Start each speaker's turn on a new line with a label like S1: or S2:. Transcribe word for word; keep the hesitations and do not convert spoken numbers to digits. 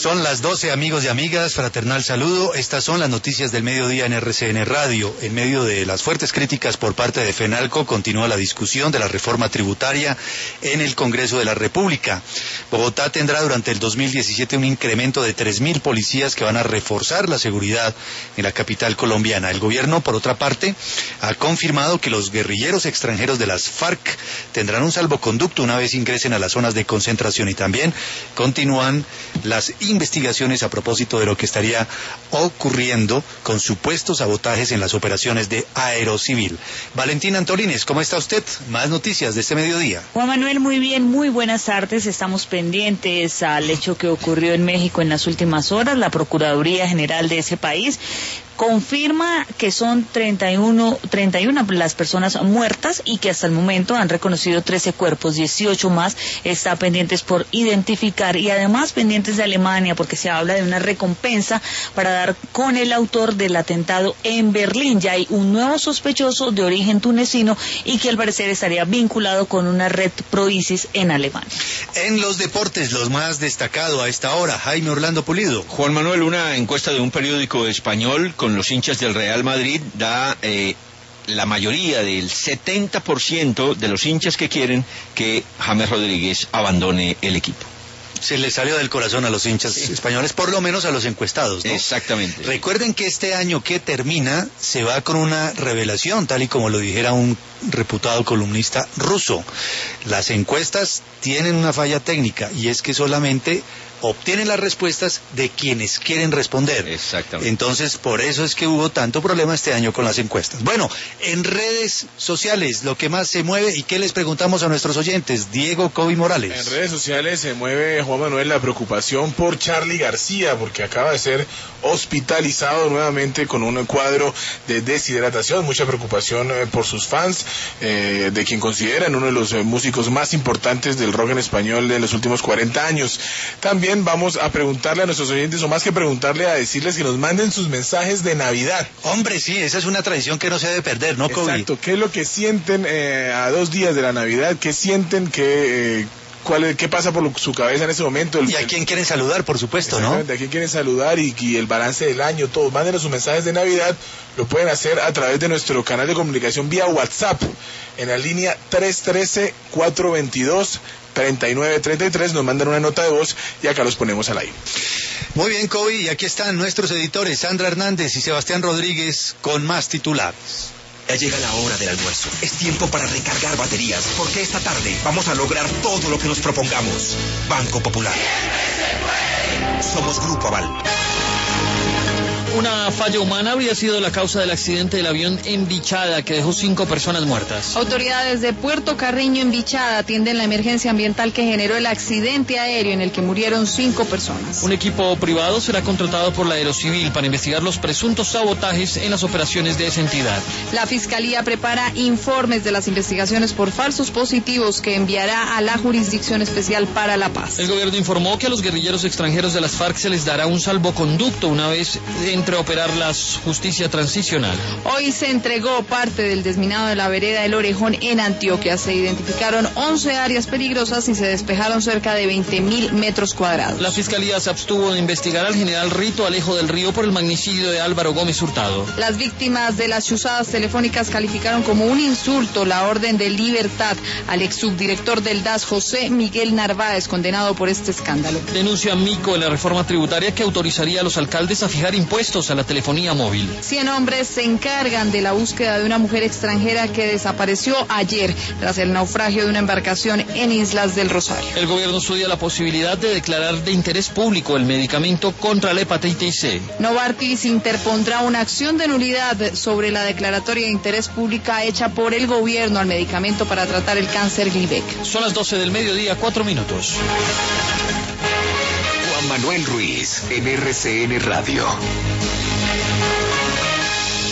S1: Son las doce, amigos y amigas, fraternal saludo. Estas son las noticias del mediodía en R C N Radio. En medio de las fuertes críticas por parte de FENALCO, continúa la discusión de la reforma tributaria en el Congreso de la República. Bogotá tendrá durante el dos mil diecisiete un incremento de tres mil policías que van a reforzar la seguridad en la capital colombiana. El gobierno, por otra parte, ha confirmado que los guerrilleros extranjeros de las FARC tendrán un salvoconducto una vez ingresen a las zonas de concentración, y también continúan las investigaciones a propósito de lo que estaría ocurriendo con supuestos sabotajes en las operaciones de Aerocivil. Valentina Antolines, ¿cómo está usted? Más noticias de este mediodía.
S2: Juan Manuel, muy bien, muy buenas tardes. Estamos pendientes al hecho que ocurrió en México en las últimas horas. La Procuraduría General de ese país confirma que son treinta y una las personas muertas y que hasta el momento han reconocido trece cuerpos, dieciocho más están pendientes por identificar, y además pendientes de Alemania, porque se habla de una recompensa para dar con el autor del atentado en Berlín. Ya hay un nuevo sospechoso de origen tunecino y que al parecer estaría vinculado con una red pro-ISIS en Alemania.
S1: En los deportes, los más destacados a esta hora, Jaime Orlando Pulido.
S3: Juan Manuel, una encuesta de un periódico español con los hinchas del Real Madrid da eh, la mayoría del setenta por ciento de los hinchas que quieren que James Rodríguez abandone el equipo.
S1: Se le salió del corazón a los hinchas sí. españoles, por lo menos a los encuestados, ¿no?
S3: Exactamente.
S1: Recuerden que este año que termina se va con una revelación, tal y como lo dijera un reputado columnista ruso. Las encuestas tienen una falla técnica, y es que solamente obtienen las respuestas de quienes quieren responder.
S3: Exactamente.
S1: Entonces, por eso es que hubo tanto problema este año con las encuestas. Bueno, en redes sociales, lo que más se mueve, ¿y qué les preguntamos a nuestros oyentes? Diego Coby Morales.
S4: En redes sociales se mueve, Juan Manuel, la preocupación por Charly García, porque acaba de ser hospitalizado nuevamente con un cuadro de deshidratación. Mucha preocupación eh, por sus fans, eh, de quien consideran uno de los eh, músicos más importantes del rock en español de los últimos cuarenta años. También vamos a preguntarle a nuestros oyentes, o más que preguntarle, a decirles que nos manden sus mensajes de Navidad.
S1: Hombre, sí, esa es una tradición que no se debe perder, ¿no, Coby?
S4: Exacto, ¿qué es lo que sienten eh, a dos días de la Navidad? ¿Qué sienten que... Eh, ¿Cuál, ¿Qué pasa por su cabeza en ese momento? El,
S1: y a quién quieren saludar, por supuesto, ¿no?
S4: A quién quieren saludar y, y el balance del año, todo. Mándenos sus mensajes de Navidad, lo pueden hacer a través de nuestro canal de comunicación vía WhatsApp, en la línea tres uno tres, cuatro dos dos, tres nueve tres tres, nos mandan una nota de voz y acá los ponemos al aire.
S1: Muy bien, Coby, y aquí están nuestros editores, Sandra Hernández y Sebastián Rodríguez, con más titulares.
S5: Ya llega la hora del almuerzo. Es tiempo para recargar baterías, porque esta tarde vamos a lograr todo lo que nos propongamos. Banco Popular. Somos Grupo Aval.
S6: Una falla humana habría sido la causa del accidente del avión en Vichada, que dejó cinco personas muertas.
S7: Autoridades de Puerto Carreño en Vichada atienden la emergencia ambiental que generó el accidente aéreo en el que murieron cinco personas.
S6: Un equipo privado será contratado por la Aerocivil para investigar los presuntos sabotajes en las operaciones de esa entidad.
S7: La Fiscalía prepara informes de las investigaciones por falsos positivos que enviará a la Jurisdicción Especial para la Paz.
S6: El gobierno informó que a los guerrilleros extranjeros de las FARC se les dará un salvoconducto una vez entre operar la justicia transicional.
S7: Hoy se entregó parte del desminado de la vereda El Orejón en Antioquia. Se identificaron once áreas peligrosas y se despejaron cerca de veinte mil metros cuadrados.
S6: La Fiscalía se abstuvo de investigar al general Rito Alejo del Río por el magnicidio de Álvaro Gómez Hurtado.
S7: Las víctimas de las chuzadas telefónicas calificaron como un insulto la orden de libertad al ex subdirector del D A S, José Miguel Narváez, condenado por este escándalo.
S6: Denuncia Mico en la reforma tributaria que autorizaría a los alcaldes a fijar impuestos a la telefonía móvil.
S7: Cien hombres se encargan de la búsqueda de una mujer extranjera que desapareció ayer tras el naufragio de una embarcación en Islas del Rosario.
S6: El gobierno estudia la posibilidad de declarar de interés público el medicamento contra la hepatitis C.
S7: Novartis interpondrá una acción de nulidad sobre la declaratoria de interés pública hecha por el gobierno al medicamento para tratar el cáncer Glivec.
S6: Son las doce del mediodía, cuatro minutos.
S5: Juan Manuel Ruiz, en R C N Radio.